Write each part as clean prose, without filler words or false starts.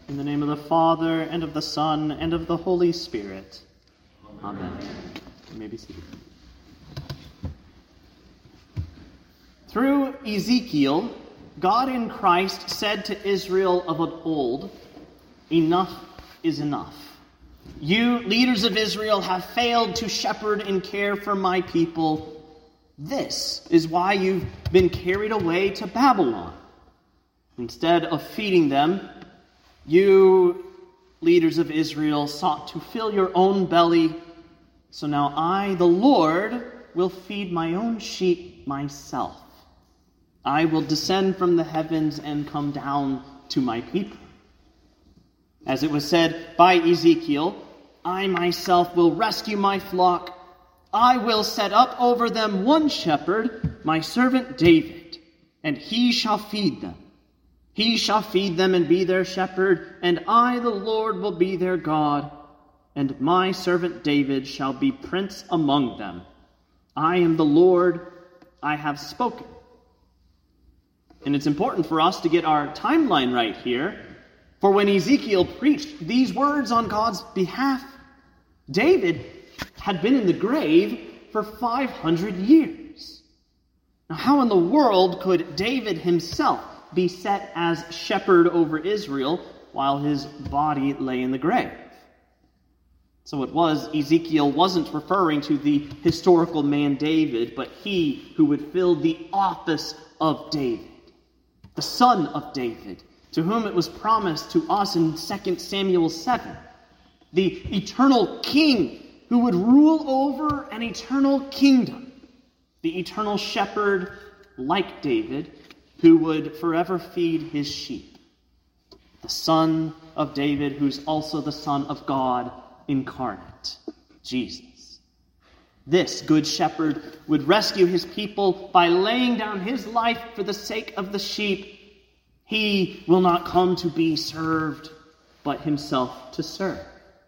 In the name of the Father, and of the Son, and of the Holy Spirit. Amen. You may be seated. Through Ezekiel, God in Christ said to Israel of old, "Enough is enough. You, leaders of Israel, have failed to shepherd and care for my people. This is why you've been carried away to Babylon. Instead of feeding them, you, leaders of Israel, sought to fill your own belly. So now I, the Lord, will feed my own sheep myself. I will descend from the heavens and come down to my people. As it was said by Ezekiel, I myself will rescue my flock. I will set up over them one shepherd, my servant David, and he shall feed them. He shall feed them and be their shepherd, and I, the Lord, will be their God, and my servant David shall be prince among them. I am the Lord, I have spoken." And it's important for us to get our timeline right here, for when Ezekiel preached these words on God's behalf, David had been in the grave for 500 years. Now, how in the world could David himself be set as shepherd over Israel while his body lay in the grave? So it was, Ezekiel wasn't referring to the historical man David, but he who would fill the office of David, the son of David, to whom it was promised to us in 2 Samuel 7, the eternal king who would rule over an eternal kingdom, the eternal shepherd like David, who would forever feed his sheep. The Son of David, who's also the Son of God incarnate, Jesus. This good shepherd would rescue his people by laying down his life for the sake of the sheep. He will not come to be served, but himself to serve.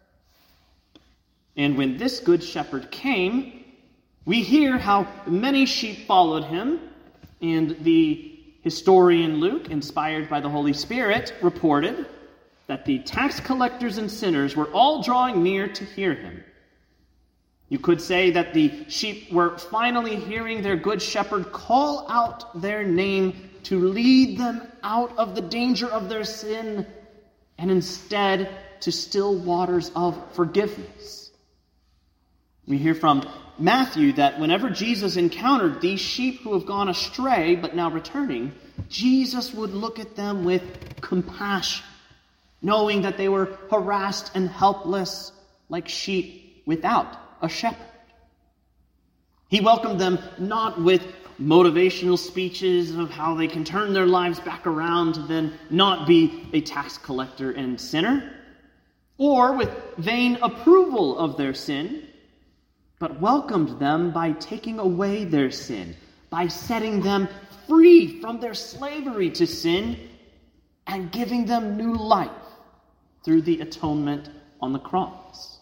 And when this good shepherd came, we hear how many sheep followed him, and the historian Luke, inspired by the Holy Spirit, reported that the tax collectors and sinners were all drawing near to hear him. You could say that the sheep were finally hearing their good shepherd call out their name to lead them out of the danger of their sin and instead to still waters of forgiveness. We hear from Matthew that whenever Jesus encountered these sheep who have gone astray but now returning, Jesus would look at them with compassion, knowing that they were harassed and helpless like sheep without a shepherd. He welcomed them not with motivational speeches of how they can turn their lives back around to then not be a tax collector and sinner, or with vain approval of their sin, but welcomed them by taking away their sin, by setting them free from their slavery to sin, and giving them new life through the atonement on the cross.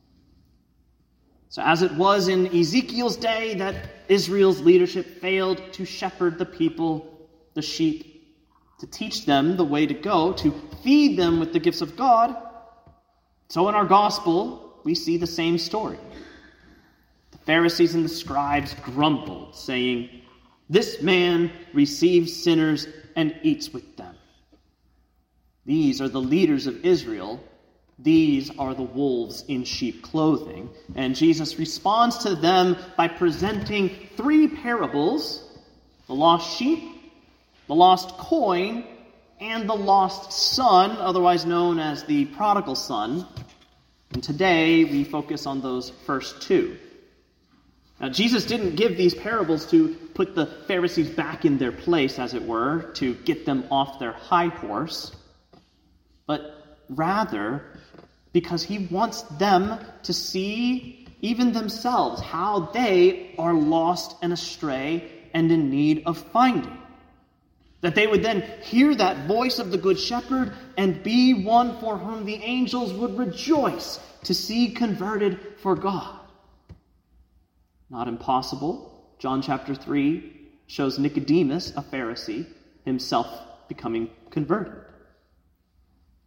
So as it was in Ezekiel's day that Israel's leadership failed to shepherd the people, the sheep, to teach them the way to go, to feed them with the gifts of God, so in our gospel, we see the same story. Pharisees and the scribes grumbled, saying, "This man receives sinners and eats with them." These are the leaders of Israel. These are the wolves in sheep clothing. And Jesus responds to them by presenting 3 parables: the lost sheep, the lost coin, and the lost son, otherwise known as the prodigal son. And today we focus on those first 2. Now, Jesus didn't give these parables to put the Pharisees back in their place, as it were, to get them off their high horse, but rather because he wants them to see, even themselves, how they are lost and astray and in need of finding. That they would then hear that voice of the Good Shepherd and be one for whom the angels would rejoice to see converted for God. Not impossible. John chapter 3 shows Nicodemus, a Pharisee, himself becoming converted.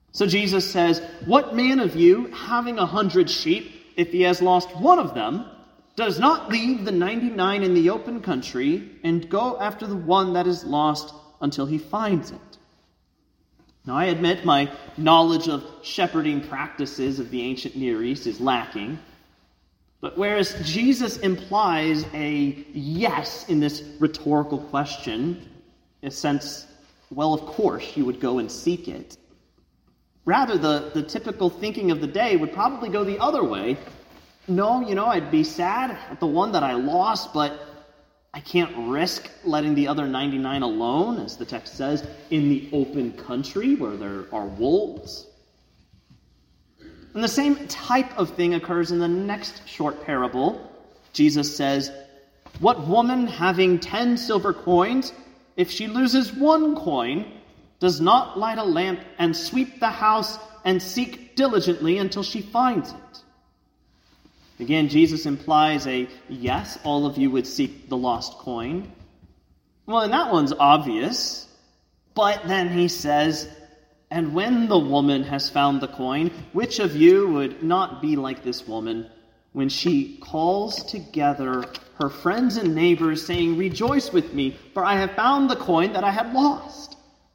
So Jesus says, "What man of you, having 100 sheep, if he has lost one of them, does not leave the 99 in the open country and go after the one that is lost until he finds it?" Now, I admit my knowledge of shepherding practices of the ancient Near East is lacking. But whereas Jesus implies a yes in this rhetorical question, in a sense, well, of course, you would go and seek it. Rather, the typical thinking of the day would probably go the other way. No, I'd be sad at the one that I lost, but I can't risk letting the other 99 alone, as the text says, in the open country where there are wolves. And the same type of thing occurs in the next short parable. Jesus says, "What woman having 10 silver coins, if she loses one coin, does not light a lamp and sweep the house and seek diligently until she finds it?" Again, Jesus implies a yes, all of you would seek the lost coin. Well, and that one's obvious. But then he says, "And when the woman has found the coin, which of you would not be like this woman when she calls together her friends and neighbors, saying, 'Rejoice with me, for I have found the coin that I had lost'?"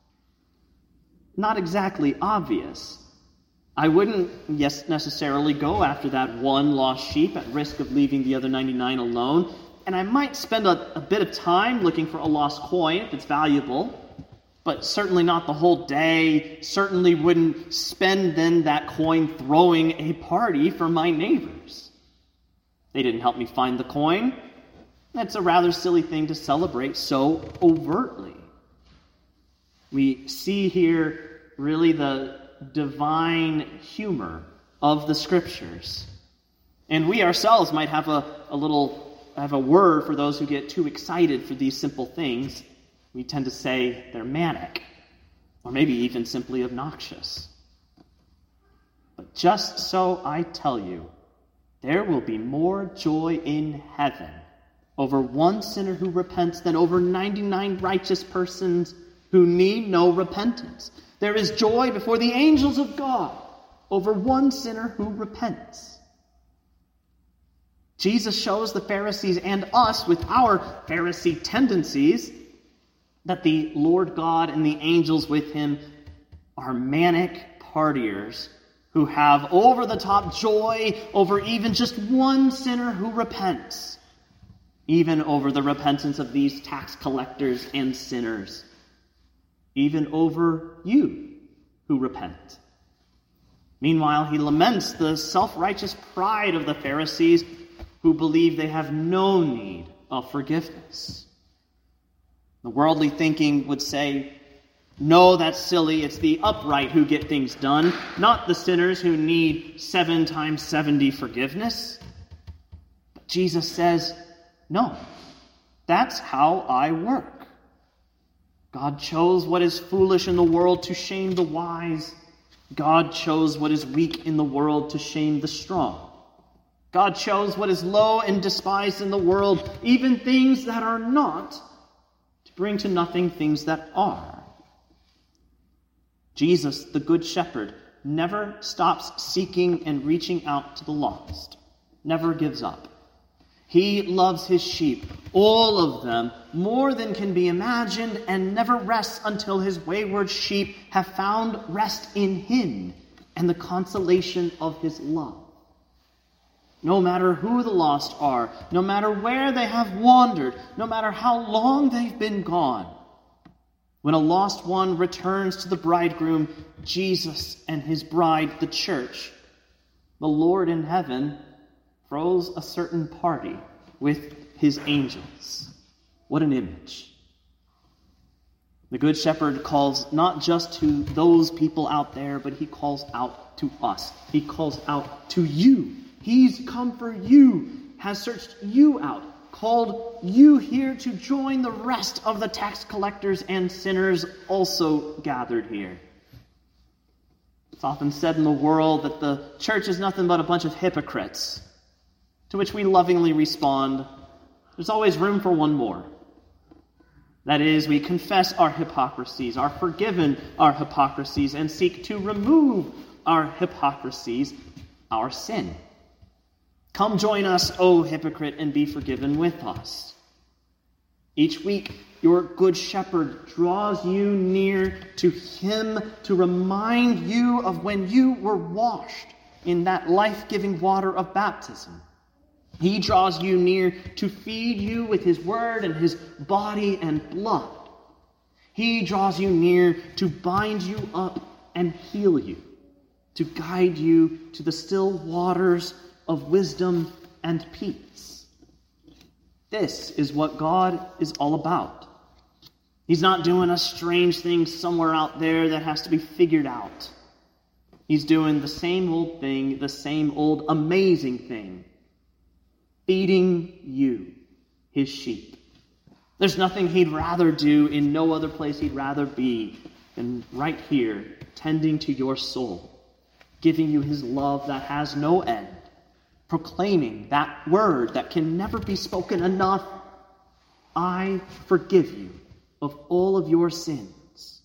Not exactly obvious. I wouldn't necessarily go after that one lost sheep at risk of leaving the other 99 alone, and I might spend a bit of time looking for a lost coin if it's valuable, but certainly not the whole day. Certainly wouldn't spend then that coin throwing a party for my neighbors. They didn't help me find the coin. That's a rather silly thing to celebrate so overtly. We see here really the divine humor of the Scriptures. And we ourselves might have a word for those who get too excited for these simple things. We tend to say they're manic, or maybe even simply obnoxious. But just so I tell you, there will be more joy in heaven over one sinner who repents than over 99 righteous persons who need no repentance. There is joy before the angels of God over one sinner who repents. Jesus shows the Pharisees and us with our Pharisee tendencies that the Lord God and the angels with him are manic partiers who have over-the-top joy over even just one sinner who repents, even over the repentance of these tax collectors and sinners, even over you who repent. Meanwhile, he laments the self-righteous pride of the Pharisees who believe they have no need of forgiveness. The worldly thinking would say, no, that's silly. It's the upright who get things done, not the sinners who need 7 times 70 forgiveness. But Jesus says, no, that's how I work. God chose what is foolish in the world to shame the wise. God chose what is weak in the world to shame the strong. God chose what is low and despised in the world, even things that are not, to bring to nothing things that are. Jesus, the Good Shepherd, never stops seeking and reaching out to the lost, never gives up. He loves his sheep, all of them, more than can be imagined, and never rests until his wayward sheep have found rest in him and the consolation of his love. No matter who the lost are, no matter where they have wandered, no matter how long they've been gone, when a lost one returns to the bridegroom, Jesus, and his bride, the church, the Lord in heaven throws a certain party with his angels. What an image. The Good Shepherd calls not just to those people out there, but he calls out to us. He calls out to you. He's come for you, has searched you out, called you here to join the rest of the tax collectors and sinners also gathered here. It's often said in the world that the church is nothing but a bunch of hypocrites, to which we lovingly respond, there's always room for one more. That is, we confess our hypocrisies, are forgiven our hypocrisies, and seek to remove our hypocrisies, our sin. Come join us, O hypocrite, and be forgiven with us. Each week, your good shepherd draws you near to him to remind you of when you were washed in that life-giving water of baptism. He draws you near to feed you with his word and his body and blood. He draws you near to bind you up and heal you, to guide you to the still waters of wisdom and peace. This is what God is all about. He's not doing a strange thing somewhere out there that has to be figured out. He's doing the same old thing, the same old amazing thing. Feeding you, his sheep. There's nothing he'd rather do, in no other place he'd rather be than right here, tending to your soul, giving you his love that has no end, proclaiming that word that can never be spoken enough. I forgive you of all of your sins.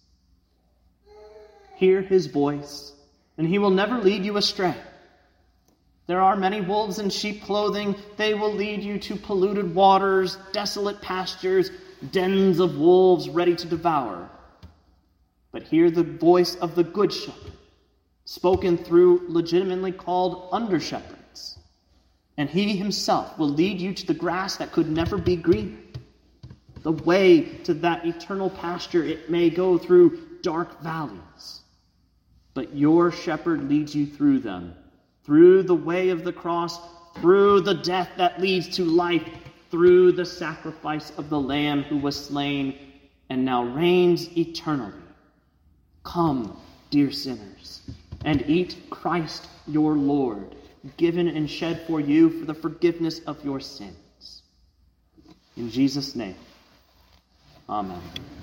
Hear his voice, and he will never lead you astray. There are many wolves in sheep clothing. They will lead you to polluted waters, desolate pastures, dens of wolves ready to devour. But hear the voice of the good shepherd, spoken through legitimately called under-shepherds. And he himself will lead you to the grass that could never be greener. The way to that eternal pasture, it may go through dark valleys, but your shepherd leads you through them, through the way of the cross, through the death that leads to life, through the sacrifice of the Lamb who was slain and now reigns eternally. Come, dear sinners, and eat Christ your Lord, given and shed for you for the forgiveness of your sins. In Jesus' name, amen.